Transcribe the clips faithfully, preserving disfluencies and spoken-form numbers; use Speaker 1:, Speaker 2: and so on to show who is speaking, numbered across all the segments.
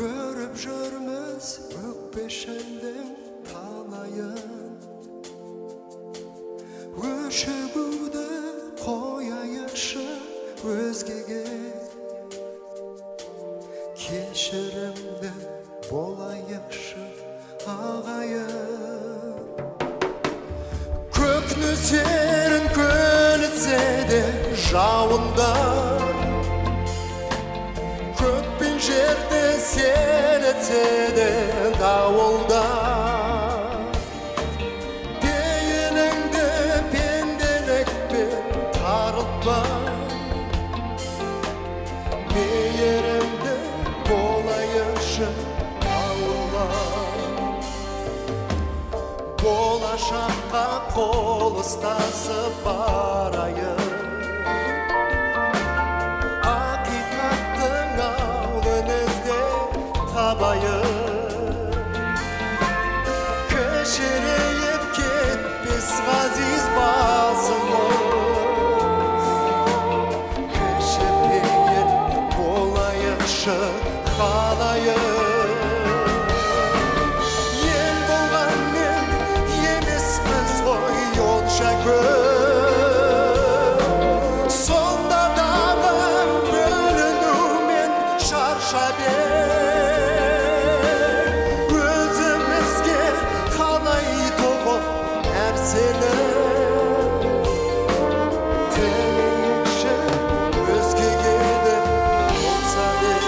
Speaker 1: Көріп жүрміз өкпешілдің талайын, өшігуді қояйықшы өзгеге, кешірімді болайықшы ағайын. Көк нөсерін көлітсе де жауындар, көк пен жерді селетсе де дауылдар. Пейіліңді пенделікпен тарылтпа, мейірімді болайықшы ауылар. Болашаққа қол ұстасып барайық, ақиқаттың ауылын іздеп табайық. Кішірейіп кетпес ғазиз басымыз, кішіпейіл болайықшы қалайық. Ел болғанмен емеспіз ғой онша көп, сонда дағы бөлінумен шаршап ек. Өзімізге қалай тоғып нәрсені тілейікші өзгеге де болса деп.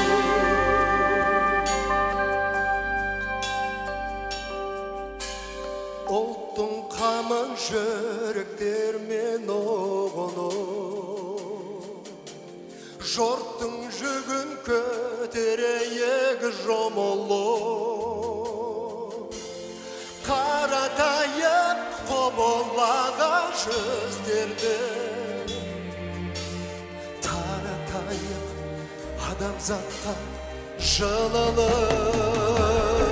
Speaker 1: Ұлттың қамын жүректермен ұғыну, жұрттың жүгін көтерейік жұмылу. Қаратайып құбылаған жүздерді, таратайық адамзатқа жылылық.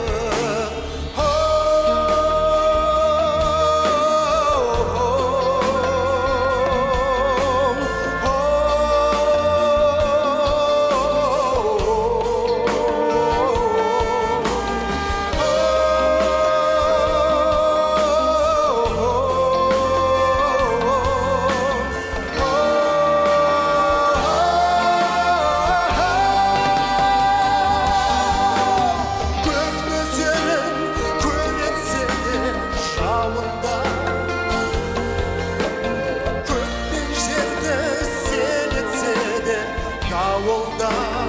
Speaker 1: Көк пен жерді селетсе де дауылдар.